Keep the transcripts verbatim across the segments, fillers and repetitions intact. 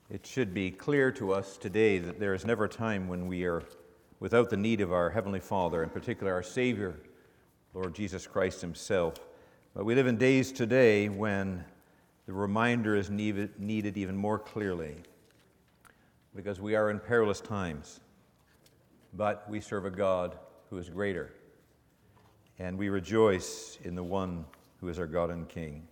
It should be clear to us today that there is never a time when we are without the need of our Heavenly Father, in particular our Savior, Lord Jesus Christ Himself. But we live in days today when the reminder is needed, needed even more clearly, because we are in perilous times. But we serve a God who is greater, and we rejoice in the one who is our God and King.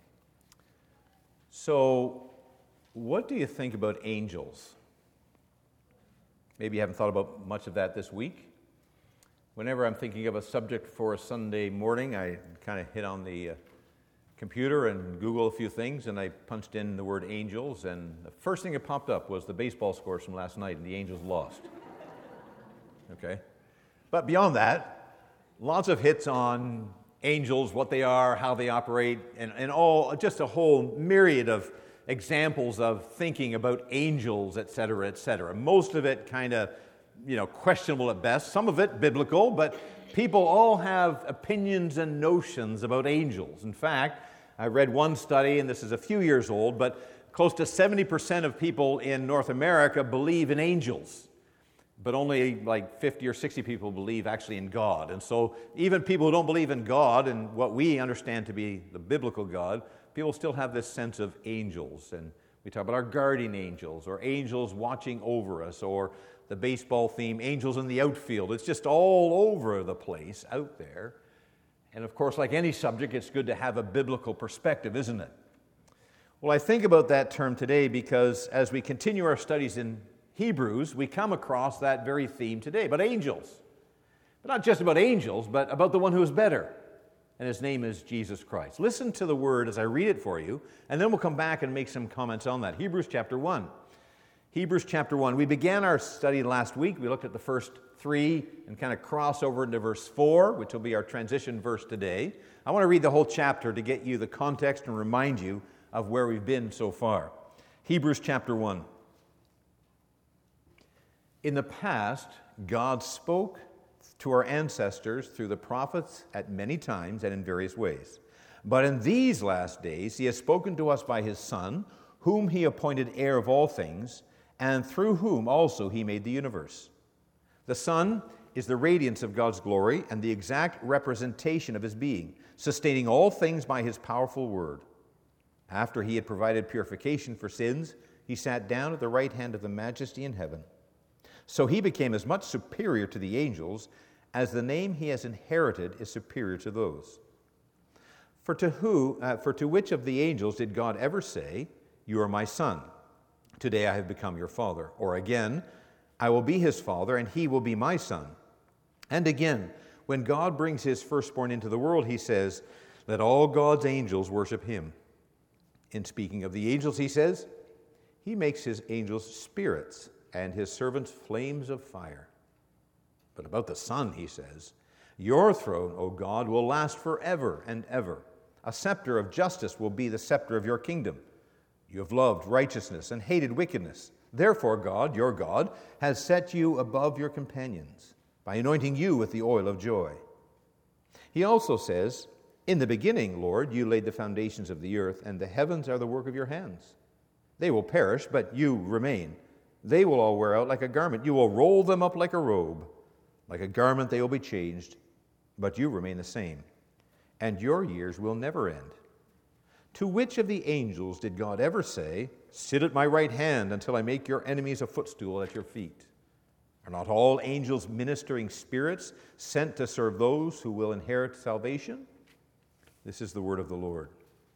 So, what do you think about angels? Maybe you haven't thought about much of that this week. Whenever I'm thinking of a subject for a Sunday morning, I kind of hit on the uh, computer and Google a few things, and I punched in the word angels, and the first thing that popped up was the baseball scores from last night, and the Angels lost. Okay? But beyond that, lots of hits on angels, what they are, how they operate, and, and all, just a whole myriad of examples of thinking about angels, et cetera, et cetera. Most of it kind of, you know, questionable at best. Some of it biblical, but people all have opinions and notions about angels. In fact, I read one study, and this is a few years old, but close to seventy percent of people in North America believe in angels, but only like fifty or sixty people believe actually in God. And so even people who don't believe in God and what we understand to be the biblical God, people still have this sense of angels. And we talk about our guardian angels, or angels watching over us, or the baseball theme, angels in the outfield. It's just all over the place out there. And of course, like any subject, it's good to have a biblical perspective, isn't it? Well, I think about that term today because as we continue our studies in Hebrews, we come across that very theme today, about angels. But not just about angels, but about the one who is better. And his name is Jesus Christ. Listen to the word as I read it for you, and then we'll come back and make some comments on that. Hebrews chapter one. Hebrews chapter one. We began our study last week. We looked at the first three and kind of cross over into verse four, which will be our transition verse today. I want to read the whole chapter to get you the context and remind you of where we've been so far. Hebrews chapter one. In the past, God spoke to our ancestors through the prophets at many times and in various ways. But in these last days, He has spoken to us by His Son, whom He appointed heir of all things, and through whom also He made the universe. The Son is the radiance of God's glory and the exact representation of His being, sustaining all things by His powerful word. After He had provided purification for sins, He sat down at the right hand of the Majesty in heaven. So He became as much superior to the angels as the name He has inherited is superior to those. For to who, uh, for to which of the angels did God ever say, "You are my son. Today I have become your father"? Or again, "I will be his father, and he will be my son"? And again, when God brings His firstborn into the world, He says, "Let all God's angels worship Him." In speaking of the angels, He says, "He makes His angels spirits, and His servants flames of fire." But about the Son, He says, "Your throne, O God, will last forever and ever. A scepter of justice will be the scepter of your kingdom. You have loved righteousness and hated wickedness. Therefore God, your God, has set you above your companions by anointing you with the oil of joy." He also says, "In the beginning, Lord, you laid the foundations of the earth, and the heavens are the work of your hands. They will perish, but you remain. They will all wear out like a garment. You will roll them up like a robe. Like a garment they will be changed, but you remain the same, and your years will never end. To which of the angels did God ever say, 'Sit at my right hand until I make your enemies a footstool at your feet'? Are not all angels ministering spirits sent to serve those who will inherit salvation?" This is the word of the Lord.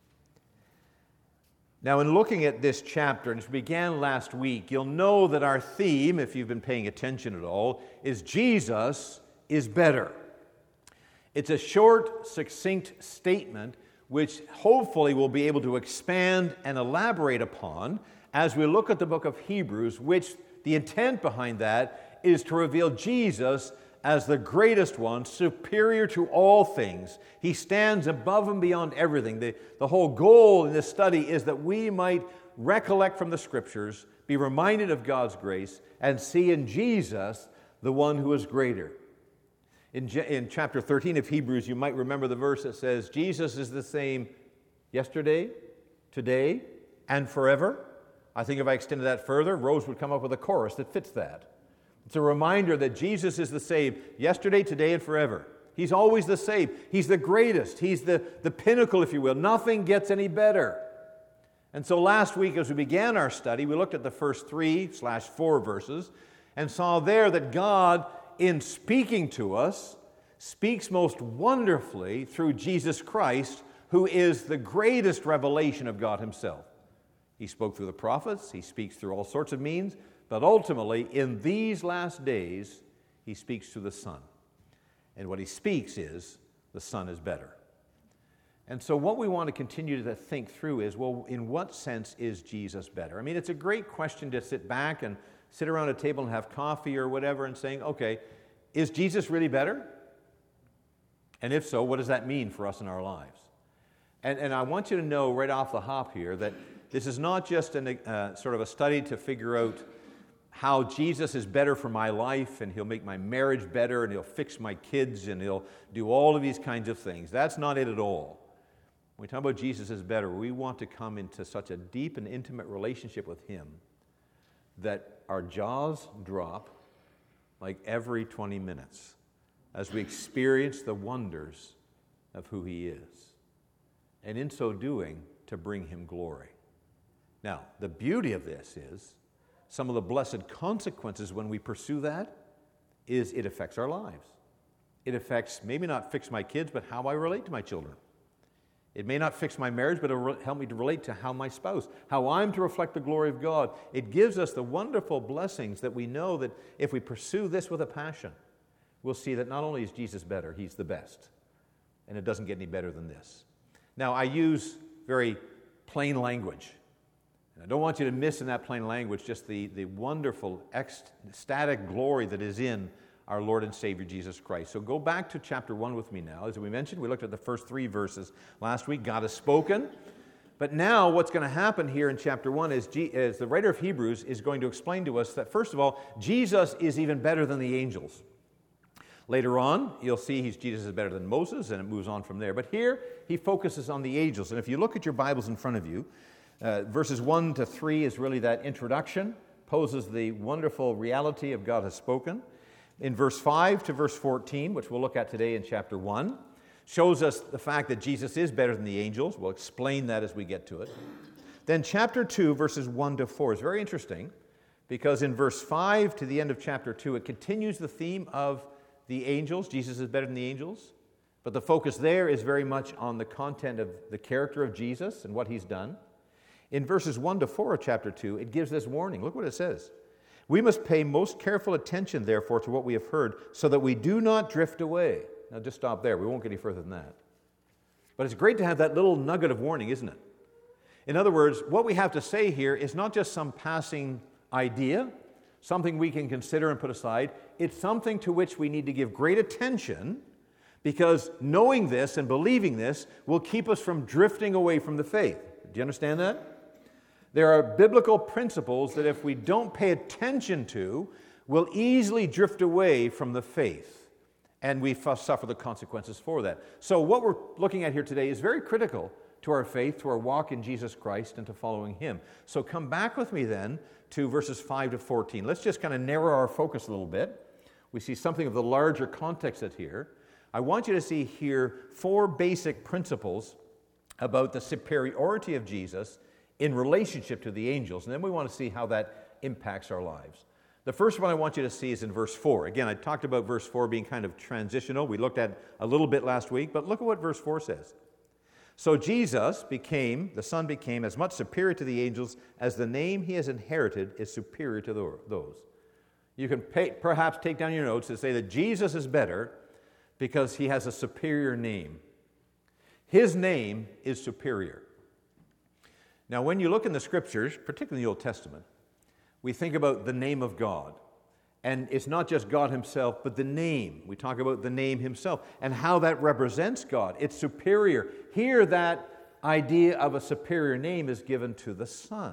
Now, in looking at this chapter, which began last week, you'll know that our theme, if you've been paying attention at all, is Jesus is better. It's a short, succinct statement which hopefully we'll be able to expand and elaborate upon as we look at the book of Hebrews, which the intent behind that is to reveal Jesus as the greatest one, superior to all things. He stands above and beyond everything. The, the whole goal in this study is that we might recollect from the Scriptures, be reminded of God's grace, and see in Jesus the one who is greater. In, in chapter thirteen of Hebrews, you might remember the verse that says, Jesus is the same yesterday, today, and forever. I think if I extended that further, Rose would come up with a chorus that fits that. It's a reminder that Jesus is the same yesterday, today, and forever. He's always the same. He's the greatest. He's the, the pinnacle, if you will. Nothing gets any better. And so last week, as we began our study, we looked at the first three slash four verses and saw there that God, in speaking to us, speaks most wonderfully through Jesus Christ, who is the greatest revelation of God himself. He spoke through the prophets. He speaks through all sorts of means. But ultimately, in these last days, he speaks to the Son. And what he speaks is, the Son is better. And so what we want to continue to think through is, well, in what sense is Jesus better? I mean, it's a great question to sit back and sit around a table and have coffee or whatever and saying, okay, is Jesus really better? And if so, what does that mean for us in our lives? And, and I want you to know right off the hop here that this is not just an, uh, sort of a study to figure out how Jesus is better for my life, and he'll make my marriage better, and he'll fix my kids, and he'll do all of these kinds of things. That's not it at all. When we talk about Jesus is better, we want to come into such a deep and intimate relationship with him that our jaws drop like every twenty minutes as we experience the wonders of who he is, and in so doing, to bring him glory. Now, the beauty of this is, some of the blessed consequences when we pursue that is it affects our lives. It affects, maybe not fix my kids, but how I relate to my children. It may not fix my marriage, but it'll help me to relate to how my spouse, how I'm to reflect the glory of God. It gives us the wonderful blessings that we know that if we pursue this with a passion, we'll see that not only is Jesus better, he's the best. And it doesn't get any better than this. Now, I use very plain language. I don't want you to miss in that plain language just the, the wonderful, ecstatic glory that is in our Lord and Savior Jesus Christ. So go back to chapter one with me now. As we mentioned, we looked at the first three verses last week. God has spoken. But now what's going to happen here in chapter one is, G, is the writer of Hebrews is going to explain to us that, first of all, Jesus is even better than the angels. Later on, you'll see he's, Jesus is better than Moses, and it moves on from there. But here, he focuses on the angels. And if you look at your Bibles in front of you, Uh, verses one to three is really that introduction, poses the wonderful reality of God has spoken. In verse five to verse fourteen, which we'll look at today in chapter one, shows us the fact that Jesus is better than the angels. We'll explain that as we get to it. Then chapter two, verses one to four is very interesting because in verse five to the end of chapter two, it continues the theme of the angels. Jesus is better than the angels. But the focus there is very much on the content of the character of Jesus and what he's done. In verses one to four of chapter two, it gives this warning. Look what it says. We must pay most careful attention, therefore, to what we have heard, so that we do not drift away. Now, just stop there. We won't get any further than that. But it's great to have that little nugget of warning, isn't it? In other words, what we have to say here is not just some passing idea, something we can consider and put aside. It's something to which we need to give great attention, because knowing this and believing this will keep us from drifting away from the faith. Do you understand that? There are biblical principles that if we don't pay attention to, we'll easily drift away from the faith, and we suffer the consequences for that. So what we're looking at here today is very critical to our faith, to our walk in Jesus Christ, and to following him. So come back with me then to verses five to fourteen. Let's just kind of narrow our focus a little bit. We see something of the larger context that's here. I want you to see here four basic principles about the superiority of Jesus in relationship to the angels. And then we want to see how that impacts our lives. The first one I want you to see is in verse four. Again, I talked about verse four being kind of transitional. We looked at a little bit last week, but look at what verse four says. So Jesus became, the Son became as much superior to the angels as the name he has inherited is superior to those. You can pay, perhaps take down your notes and say that Jesus is better because he has a superior name. His name is superior. Now, when you look in the Scriptures, particularly the Old Testament, we think about the name of God. And it's not just God himself, but the name. We talk about the name himself and how that represents God. It's superior. Here, that idea of a superior name is given to the Son.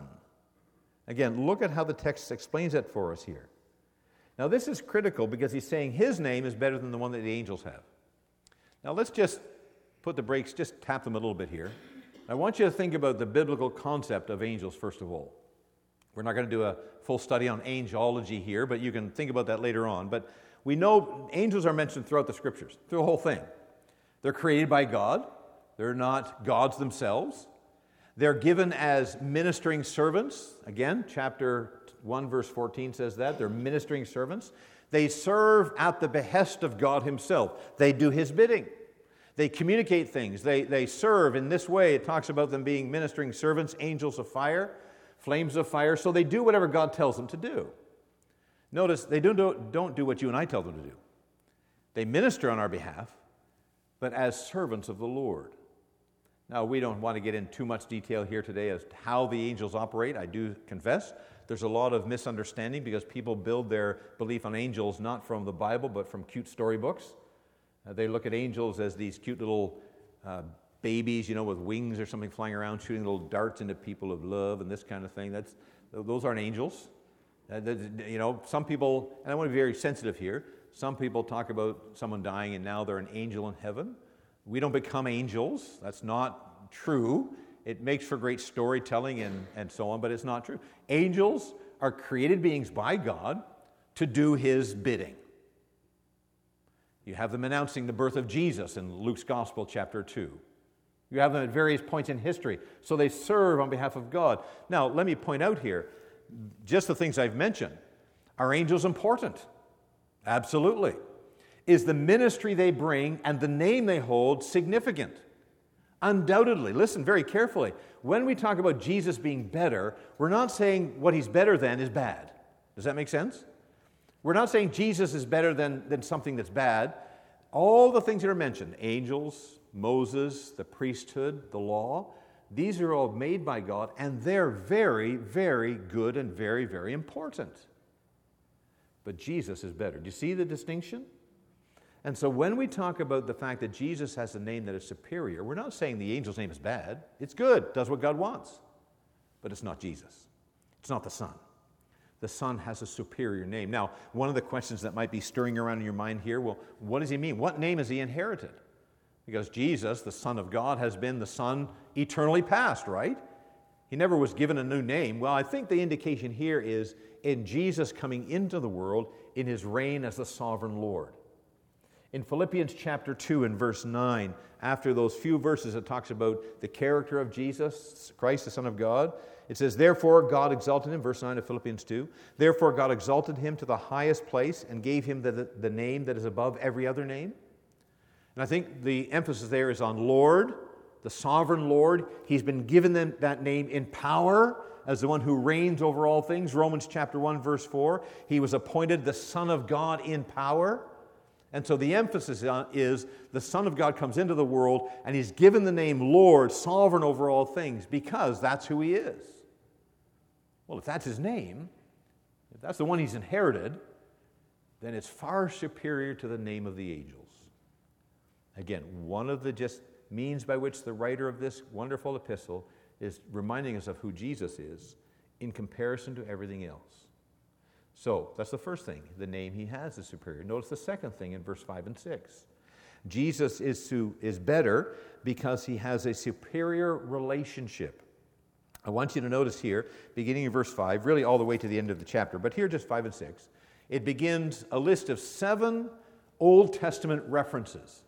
Again, look at how the text explains that for us here. Now, this is critical because he's saying his name is better than the one that the angels have. Now, let's just put the brakes, just tap them a little bit here. I want you to think about the biblical concept of angels, first of all. We're not going to do a full study on angelology here, but you can think about that later on. But we know angels are mentioned throughout the Scriptures, through the whole thing. They're created by God. They're not gods themselves. They're given as ministering servants. Again, chapter one, verse fourteen says that. They're ministering servants. They serve at the behest of God himself. They do his bidding. They communicate things. They, they serve in this way. It talks about them being ministering servants, angels of fire, flames of fire. So they do whatever God tells them to do. Notice, they don't do, don't do what you and I tell them to do. They minister on our behalf, but as servants of the Lord. Now, we don't want to get in too much detail here today as to how the angels operate. I do confess there's a lot of misunderstanding because people build their belief on angels not from the Bible, but from cute storybooks. Uh, they look at angels as these cute little uh, babies, you know, with wings or something flying around, shooting little darts into people of love and this kind of thing. That's, those aren't angels. Uh, you know, some people, and I want to be very sensitive here, some people talk about someone dying and now they're an angel in heaven. We don't become angels. That's not true. It makes for great storytelling and, and so on, but it's not true. Angels are created beings by God to do his bidding. You have them announcing the birth of Jesus in Luke's Gospel, chapter two. You have them at various points in history, so they serve on behalf of God. Now, let me point out here, just the things I've mentioned. Are angels important? Absolutely. Is the ministry they bring and the name they hold significant? Undoubtedly. Listen very carefully. When we talk about Jesus being better, we're not saying what he's better than is bad. Does that make sense? We're not saying Jesus is better than, than something that's bad. All the things that are mentioned, angels, Moses, the priesthood, the law, these are all made by God, and they're very, very good and very, very important. But Jesus is better. Do you see the distinction? And so when we talk about the fact that Jesus has a name that is superior, we're not saying the angel's name is bad. It's good, does what God wants. But it's not Jesus. It's not the Son. The Son has a superior name. Now, one of the questions that might be stirring around in your mind here, well, what does he mean? What name has he inherited? Because Jesus, the Son of God, has been the Son eternally past, right? He never was given a new name. Well, I think the indication here is in Jesus coming into the world in his reign as the sovereign Lord. In Philippians chapter two and verse nine, after those few verses it talks about the character of Jesus, Christ, the Son of God, it says, therefore God exalted him, verse nine of Philippians two, therefore God exalted him to the highest place and gave him the, the, the name that is above every other name. And I think the emphasis there is on Lord, the sovereign Lord. He's been given them that name in power as the one who reigns over all things. Romans chapter one, verse four, he was appointed the Son of God in power. And so the emphasis is the Son of God comes into the world and he's given the name Lord, sovereign over all things, because that's who he is. Well, if that's his name, if that's the one he's inherited, then it's far superior to the name of the angels. Again, one of the just means by which the writer of this wonderful epistle is reminding us of who Jesus is in comparison to everything else. So, that's the first thing. The name he has is superior. Notice the second thing in verse five and six. Jesus is, to, is better because he has a superior relationship. I want you to notice here, beginning in verse five, really all the way to the end of the chapter, but here just five and six, it begins a list of seven Old Testament references.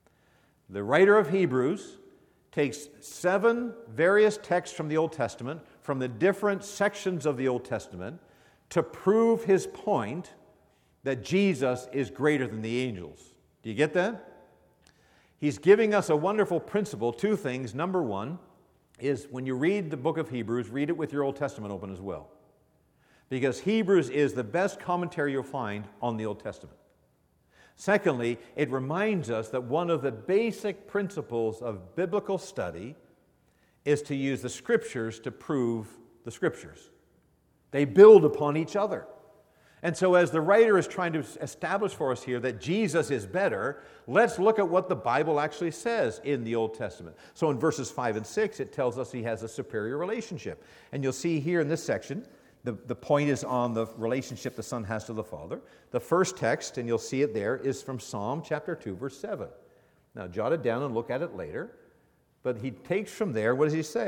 The writer of Hebrews takes seven various texts from the Old Testament, from the different sections of the Old Testament, to prove his point that Jesus is greater than the angels. Do you get that? He's giving us a wonderful principle, two things. Number one is when you read the book of Hebrews, read it with your Old Testament open as well. Because Hebrews is the best commentary you'll find on the Old Testament. Secondly, it reminds us that one of the basic principles of biblical study is to use the Scriptures to prove the Scriptures. They build upon each other. And so as the writer is trying to establish for us here that Jesus is better, let's look at what the Bible actually says in the Old Testament. So in verses five and six, it tells us he has a superior relationship. And you'll see here in this section, the, the point is on the relationship the Son has to the Father. The first text, and you'll see it there, is from Psalm chapter two, verse seven. Now jot it down and look at it later. But he takes from there, what does he say?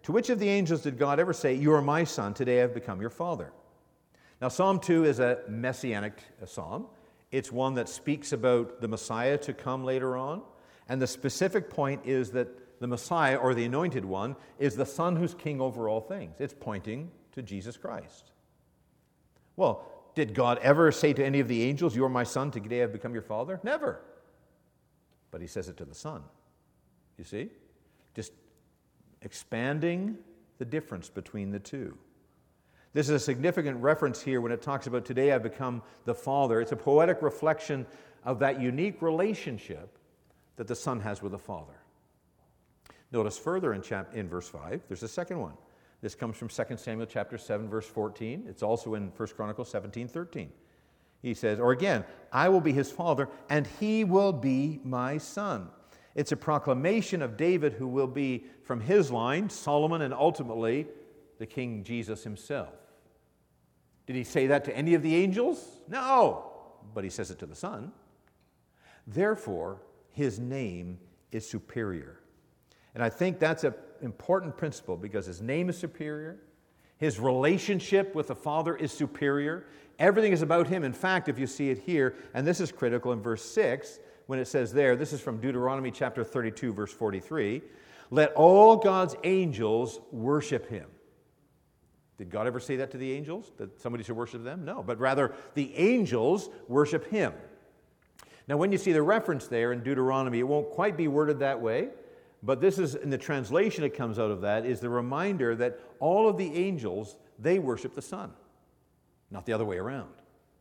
To which of the angels did God ever say, "You are my son, today I have become your father"? Now, Psalm two is a messianic psalm. It's one that speaks about the Messiah to come later on. And the specific point is that the Messiah, or the Anointed One, is the Son who's king over all things. It's pointing to Jesus Christ. Well, did God ever say to any of the angels, "You are my son, today I have become your father"? Never. But he says it to the Son. You see? Just expanding the difference between the two. This is a significant reference here when it talks about today I've become the Father. It's a poetic reflection of that unique relationship that the Son has with the Father. Notice further in, chap- in verse five, there's a second one. This comes from Second Samuel chapter seven, verse fourteen. It's also in First Chronicles seventeen, thirteen. He says, or again, "I will be his father, and he will be my son." It's a proclamation of David, who will be from his line, Solomon, and ultimately the King Jesus himself. Did he say that to any of the angels? No, but he says it to the Son. Therefore, his name is superior. And I think that's an important principle because his name is superior. His relationship with the Father is superior. Everything is about him. In fact, if you see it here, and this is critical in verse six, when it says there, this is from Deuteronomy chapter thirty-two, verse forty-three, "Let all God's angels worship him." Did God ever say that to the angels, that somebody should worship them? No, but rather the angels worship him. Now, when you see the reference there in Deuteronomy, it won't quite be worded that way, but this is, in the translation that comes out of that, is the reminder that all of the angels, they worship the Son, not the other way around.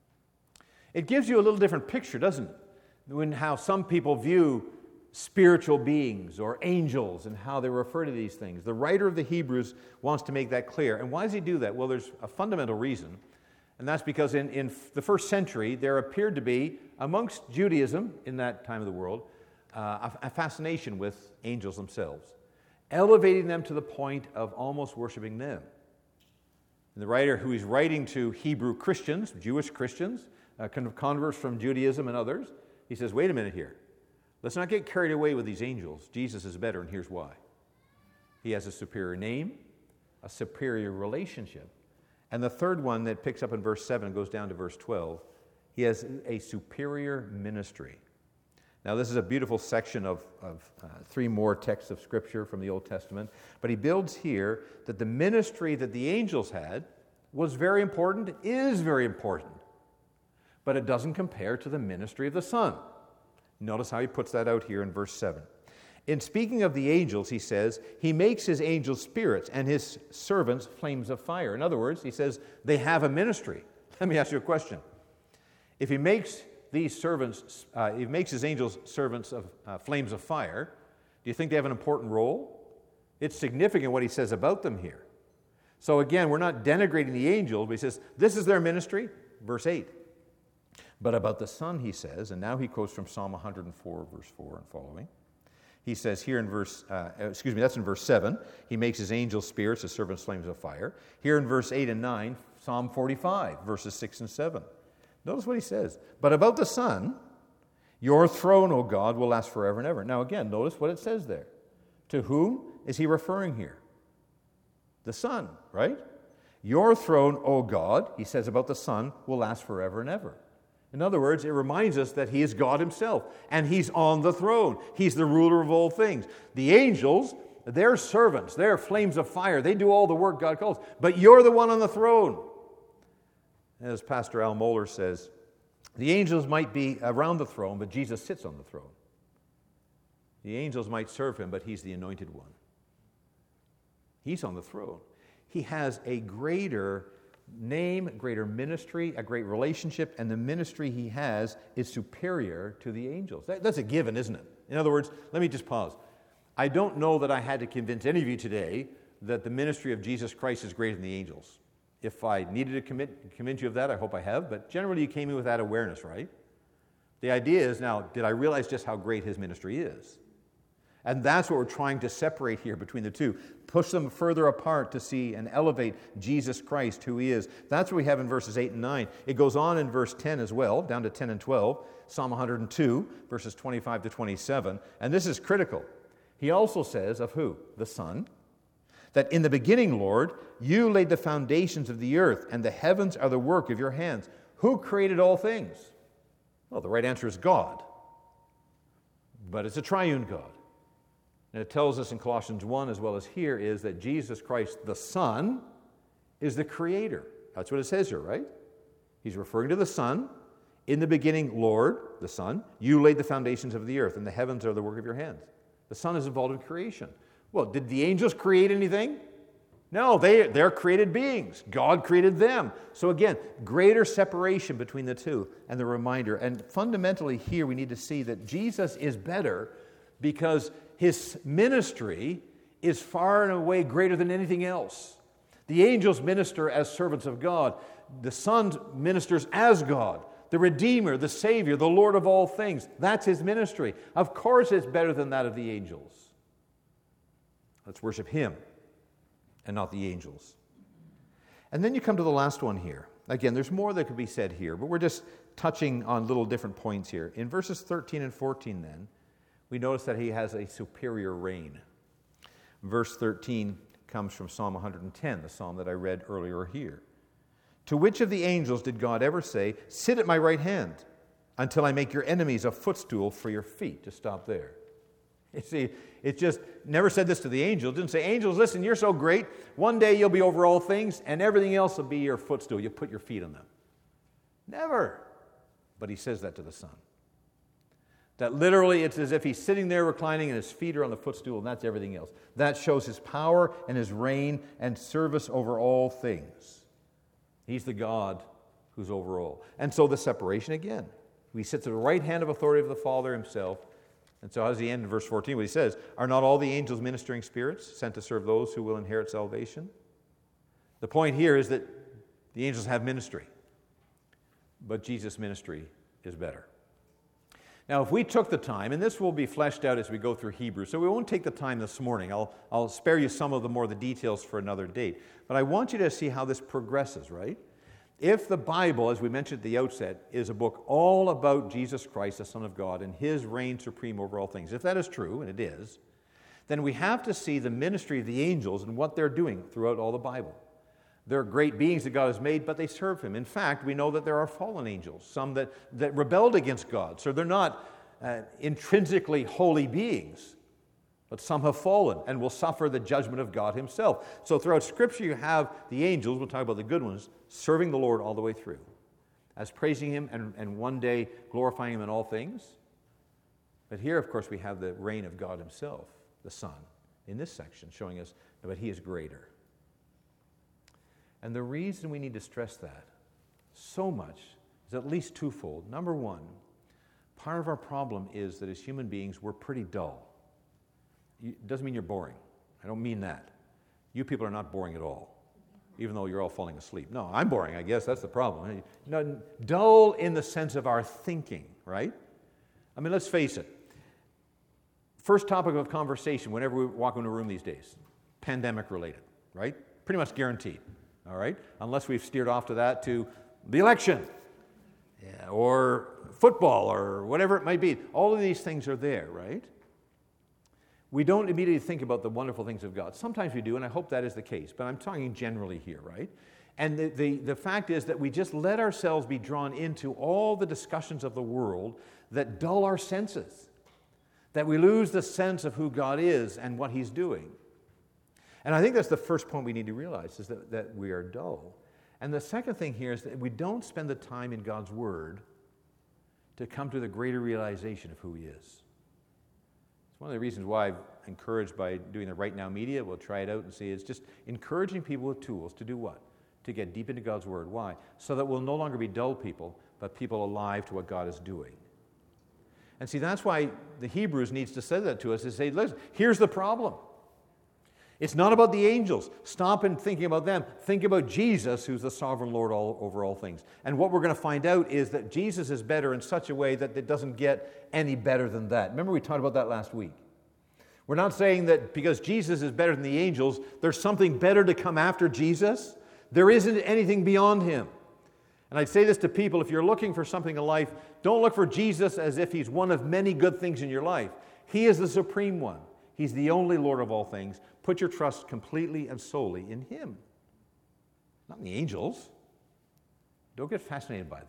It gives you a little different picture, doesn't it? When how some people view spiritual beings or angels and how they refer to these things. The writer of the Hebrews wants to make that clear. And why does he do that? Well, there's a fundamental reason, and that's because in, in the first century, there appeared to be, amongst Judaism in that time of the world, uh, a, a fascination with angels themselves, elevating them to the point of almost worshiping them. And the writer, who is writing to Hebrew Christians, Jewish Christians, uh, converts from Judaism and others, he says, wait a minute here. Let's not get carried away with these angels. Jesus is better, and here's why. He has a superior name, a superior relationship. And the third one that picks up in verse seven and goes down to verse twelve, he has a superior ministry. Now, this is a beautiful section of, of uh, three more texts of Scripture from the Old Testament, but he builds here that the ministry that the angels had was very important, is very important, but it doesn't compare to the ministry of the Son. Notice how he puts that out here in verse seven. In speaking of the angels, he says, he makes his angels spirits and his servants flames of fire. In other words, he says they have a ministry. Let me ask you a question. If he makes these servants, uh, he makes his angels servants of uh, flames of fire, do you think they have an important role? It's significant what he says about them here. So again, we're not denigrating the angels, but he says, this is their ministry, verse eight. But about the Son, he says, and now he quotes from Psalm one hundred four, verse four and following. He says here in verse, uh, excuse me, that's in verse seven, he makes his angels spirits, his servants flames of fire. Here in verse eight and nine, Psalm forty-five, verses six and seven. Notice what he says. But about the Son, your throne, O God, will last forever and ever. Now again, notice what it says there. To whom is he referring here? The Son, right? Your throne, O God, he says about the Son, will last forever and ever. In other words, it reminds us that he is God himself, and he's on the throne. He's the ruler of all things. The angels, they're servants. They're flames of fire. They do all the work God calls. But you're the one on the throne. As Pastor Al Mohler says, the angels might be around the throne, but Jesus sits on the throne. The angels might serve him, but he's the anointed one. He's on the throne. He has a greater name, greater ministry, a great relationship, and the ministry he has is superior to the angels. That, that's a given, isn't it? In other words, let me just pause. I don't know that I had to convince any of you today that the ministry of Jesus Christ is greater than the angels. If I needed to commit, convince you of that, I hope I have, but generally you came in with that awareness, right? The idea is now, did I realize just how great his ministry is? And that's what we're trying to separate here between the two. Push them further apart to see and elevate Jesus Christ, who he is. That's what we have in verses eight and nine. It goes on in verse ten as well, down to ten and twelve. Psalm one hundred two, verses twenty-five to twenty-seven. And this is critical. He also says of who? The Son. That in the beginning, Lord, you laid the foundations of the earth, and the heavens are the work of your hands. Who created all things? Well, the right answer is God. But it's a triune God. And it tells us in Colossians one, as well as here, is that Jesus Christ, the Son, is the creator. That's what it says here, right? He's referring to the Son. In the beginning, Lord, the Son, you laid the foundations of the earth, and the heavens are the work of your hands. The Son is involved in creation. Well, did the angels create anything? No, they, they're created beings. God created them. So again, greater separation between the two and the reminder. And fundamentally here we need to see that Jesus is better because his ministry is far and away greater than anything else. The angels minister as servants of God. The Son ministers as God. The Redeemer, the Savior, the Lord of all things. That's his ministry. Of course it's better than that of the angels. Let's worship him and not the angels. And then you come to the last one here. Again, there's more that could be said here, but we're just touching on little different points here. In verses thirteen and fourteen then, we notice that he has a superior reign. Verse thirteen comes from Psalm one hundred ten, the psalm that I read earlier here. To which of the angels did God ever say, sit at my right hand until I make your enemies a footstool for your feet? Just stop there. You see, it just never said this to the angels. It didn't say, angels, listen, you're so great. One day you'll be over all things, and everything else will be your footstool. You put your feet on them. Never. But he says that to the Son. That literally it's as if he's sitting there reclining and his feet are on the footstool, and that's everything else. That shows his power and his reign and service over all things. He's the God who's over all. And so the separation again. He sits at the right hand of authority of the Father himself. And so how does he end in verse fourteen? What he says, are not all the angels ministering spirits sent to serve those who will inherit salvation? The point here is that the angels have ministry, but Jesus' ministry is better. Now, if we took the time, and this will be fleshed out as we go through Hebrews, so we won't take the time this morning. I'll, I'll spare you some of the more the details for another date. But I want you to see how this progresses, right? If the Bible, as we mentioned at the outset, is a book all about Jesus Christ, the Son of God, and his reign supreme over all things, if that is true, and it is, then we have to see the ministry of the angels and what they're doing throughout all the Bible. They're great beings that God has made, but they serve him. In fact, we know that there are fallen angels, some that, that rebelled against God. So they're not uh, intrinsically holy beings, but some have fallen and will suffer the judgment of God himself. So throughout Scripture you have the angels, we'll talk about the good ones, serving the Lord all the way through, as praising him and, and one day glorifying him in all things. But here, of course, we have the reign of God himself, the Son, in this section, showing us that he is greater. And the reason we need to stress that so much is at least twofold. Number one, part of our problem is that as human beings, we're pretty dull. It doesn't mean you're boring. I don't mean that. You people are not boring at all, even though you're all falling asleep. No, I'm boring, I guess. That's the problem. No, dull in the sense of our thinking, right? I mean, let's face it. First topic of conversation whenever we walk into a room these days, pandemic related, right? Pretty much guaranteed, all right? Unless we've steered off to that to the election, yeah, or football, or whatever it might be. All of these things are there, right? We don't immediately think about the wonderful things of God. Sometimes we do, and I hope that is the case, but I'm talking generally here, right? And the, the, the fact is that we just let ourselves be drawn into all the discussions of the world that dull our senses, that we lose the sense of who God is and what he's doing. And I think that's the first point we need to realize, is that, that we are dull. And the second thing here is that we don't spend the time in God's Word to come to the greater realization of who he is. One of the reasons why I'm encouraged by doing the Right Now Media, we'll try it out and see, is just encouraging people with tools to do what? To get deep into God's Word. Why? So that we'll no longer be dull people, but people alive to what God is doing. And see, that's why the Hebrews needs to say that to us, is say, listen, here's the problem. It's not about the angels. Stop and thinking about them. Think about Jesus, who's the sovereign Lord all, over all things. And what we're going to find out is that Jesus is better in such a way that it doesn't get any better than that. Remember we talked about that last week. We're not saying that because Jesus is better than the angels, there's something better to come after Jesus. There isn't anything beyond him. And I'd say this to people, if you're looking for something in life, don't look for Jesus as if he's one of many good things in your life. He is the supreme one. He's the only Lord of all things, Put your trust completely and solely in Him, not in the angels. Don't get fascinated by them.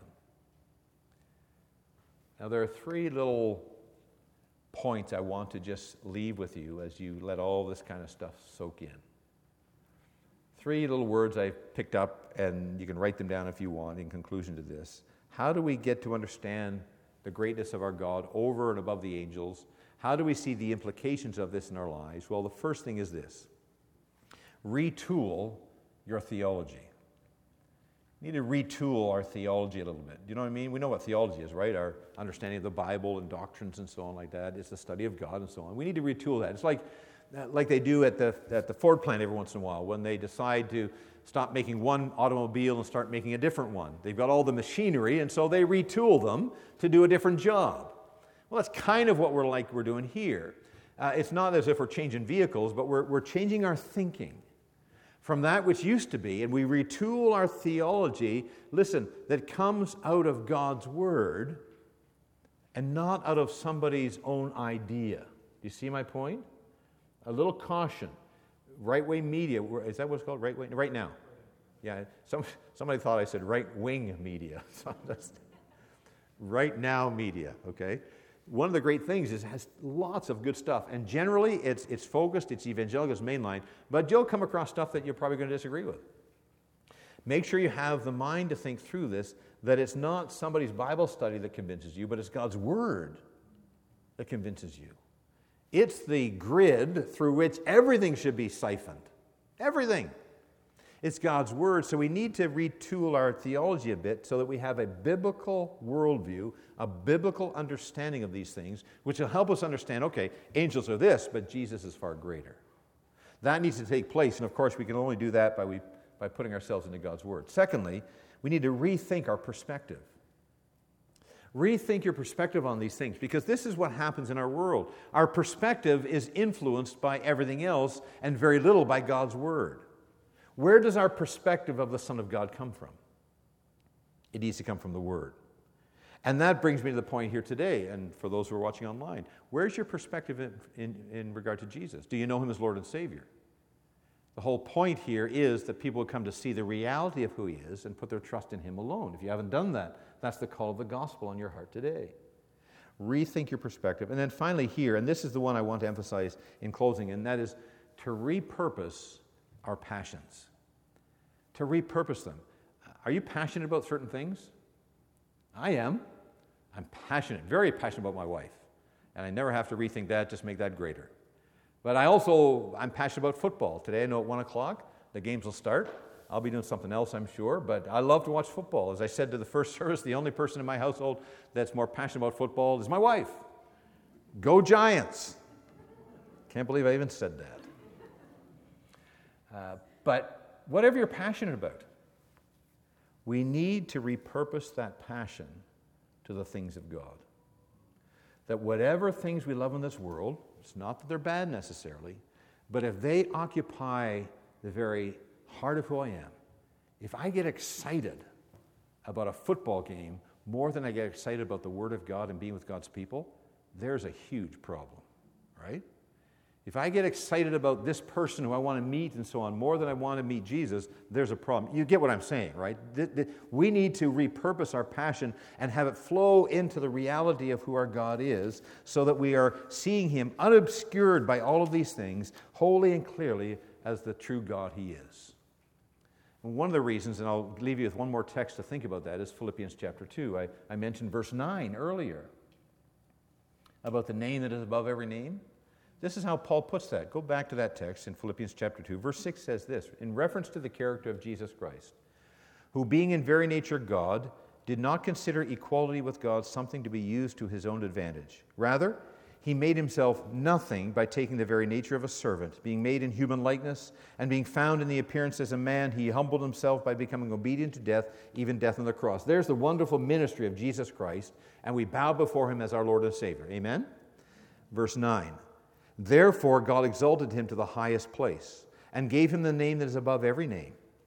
Now, there are three little points I want to just leave with you as you let all this kind of stuff soak in. Three little words I picked up, and you can write them down if you want in conclusion to this. How do we get to understand the greatness of our God over and above the angels? How do we see the implications of this in our lives? Well, the first thing is this. Retool your theology. We need to retool our theology a little bit. Do you know what I mean? We know what theology is, right? Our understanding of the Bible and doctrines and so on like that. It's the study of God and so on. We need to retool that. It's like, like they do at the, at the Ford plant every once in a while when they decide to stop making one automobile and start making a different one. They've got all the machinery, and so they retool them to do a different job. Well, that's kind of what we're like we're doing here. Uh, it's not as if we're changing vehicles, but we're, we're changing our thinking from that which used to be, and we retool our theology, listen, that comes out of God's Word and not out of somebody's own idea. Do you see my point? A little caution. Right-way media, is that what it's called? Right-way? Right now. Yeah, some, somebody thought I said right-wing media. Right now media, okay? One of the great things is it has lots of good stuff, and generally it's it's focused, it's evangelical, it's mainline, but you'll come across stuff that you're probably going to disagree with. Make sure you have the mind to think through this, that it's not somebody's Bible study that convinces you, but it's God's Word that convinces you. It's the grid through which everything should be siphoned. Everything. It's God's Word, so we need to retool our theology a bit so that we have a biblical worldview, a biblical understanding of these things, which will help us understand, okay, angels are this, but Jesus is far greater. That needs to take place, and of course we can only do that by, we, by putting ourselves into God's Word. Secondly, we need to rethink our perspective. Rethink your perspective on these things, because this is what happens in our world. Our perspective is influenced by everything else and very little by God's Word. Where does our perspective of the Son of God come from? It needs to come from the Word. And that brings me to the point here today, and for those who are watching online, where's your perspective in, in, in regard to Jesus? Do you know Him as Lord and Savior? The whole point here is that people come to see the reality of who He is and put their trust in Him alone. If you haven't done that, that's the call of the gospel on your heart today. Rethink your perspective. And then finally here, and this is the one I want to emphasize in closing, and that is to repurpose our passions. To repurpose them. Are you passionate about certain things? I am. I'm passionate, very passionate about my wife. And I never have to rethink that, just make that greater. But I also, I'm passionate about football. Today I know at one o'clock the games will start. I'll be doing something else, I'm sure, but I love to watch football. As I said to the first service, the only person in my household that's more passionate about football is my wife. Go Giants! Can't believe I even said that. Uh, but whatever you're passionate about, we need to repurpose that passion to the things of God. That whatever things we love in this world, it's not that they're bad necessarily, but if they occupy the very heart of who I am, if I get excited about a football game more than I get excited about the Word of God and being with God's people, there's a huge problem, right? If I get excited about this person who I want to meet and so on more than I want to meet Jesus, there's a problem. You get what I'm saying, right? We need to repurpose our passion and have it flow into the reality of who our God is so that we are seeing Him unobscured by all of these things, wholly and clearly as the true God He is. And one of the reasons, and I'll leave you with one more text to think about that, is Philippians chapter two. I, I mentioned verse nine earlier about the name that is above every name. This is how Paul puts that. Go back to that text in Philippians chapter two. Verse six says this, in reference to the character of Jesus Christ, who being in very nature God, did not consider equality with God something to be used to His own advantage. Rather, He made Himself nothing by taking the very nature of a servant, being made in human likeness, and being found in the appearance as a man, He humbled Himself by becoming obedient to death, even death on the cross. There's the wonderful ministry of Jesus Christ, and we bow before Him as our Lord and Savior. Amen? Verse nine. Therefore God exalted Him to the highest place, and gave Him the name that is above every name,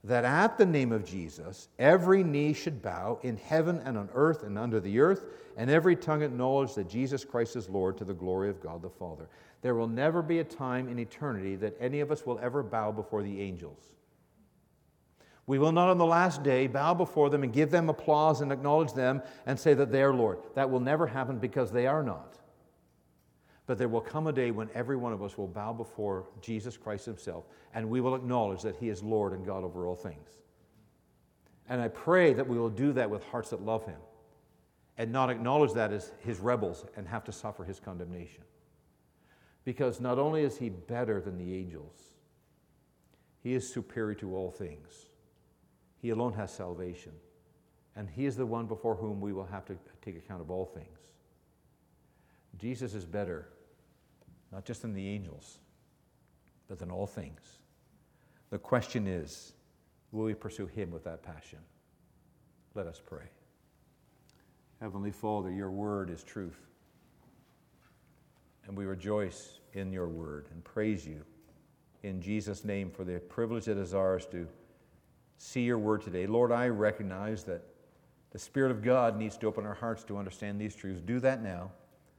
that at the name of Jesus, every knee should bow in heaven and on earth and under the earth, and every tongue acknowledge that Jesus Christ is Lord to the glory of God the Father. There will never be a time in eternity that any of us will ever bow before the angels. We will not on the last day bow before them and give them applause and acknowledge them and say that they are Lord. That will never happen because they are not. But there will come a day when every one of us will bow before Jesus Christ himself, and we will acknowledge that he is Lord and God over all things. And I pray that we will do that with hearts that love him and not acknowledge that as his rebels and have to suffer his condemnation. Because not only is he better than the angels, he is superior to all things. He alone has salvation, and he is the one before whom we will have to take account of all things. Jesus is better, not just than the angels, but than all things. The question is, will we pursue him with that passion? Let us pray. Heavenly Father, your word is truth, and we rejoice in your word and praise you in Jesus' name for the privilege that is ours to see your word today. Lord, I recognize that the Spirit of God needs to open our hearts to understand these truths. Do that now.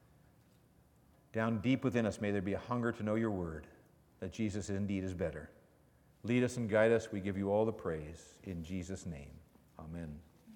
Down deep within us, may there be a hunger to know your word, that Jesus indeed is better. Lead us and guide us. We give you all the praise. In Jesus' name, amen.